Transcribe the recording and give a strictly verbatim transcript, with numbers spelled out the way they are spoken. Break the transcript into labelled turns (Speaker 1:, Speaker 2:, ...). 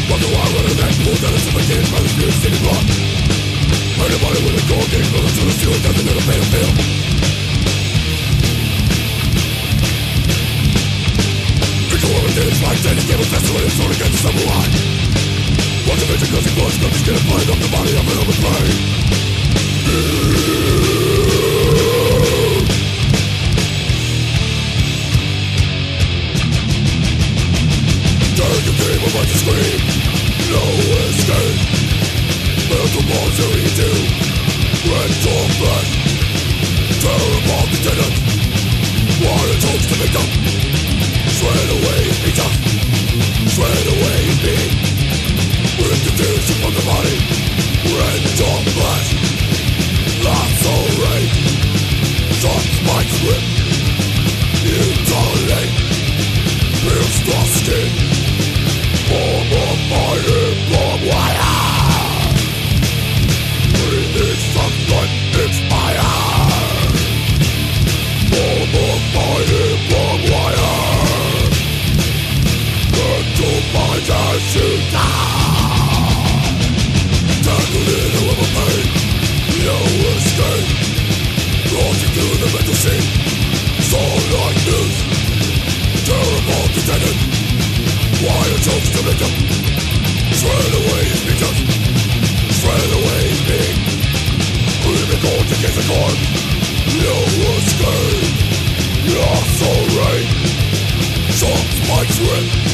Speaker 1: Wonder why when I met more than a seventeen by the spirit sitting blood. Anybody with a gold game from the to the ceiling doesn't never pay a bill. Pick a woman did his life, then he gave a test to it, it's only against the samurai. Watch a vision cause he blows, got his skin and blood up the body of an open brain. Turn the game about to scream, no escape. Mental balls are eating, red dog flesh. Tear apart the tenant, what it hopes to make up. Shred away his pizza, shred away his being. Rip the tissue from the body, red dog flesh. Lacerate, sun spikes rip. Mutilate, pierce the skin. Form of fire from wire. Breathing sunlight, expire. Form of fire from wire. Mental mind as you die. Tangled in a web of pain, no escape. Launching through the mental scene, starlight news. Terrible pretended, why it chose to make them. Shred away his features, shred away his being. Breathing gold against the cord, no escape. Lacerate, sharp spikes rip.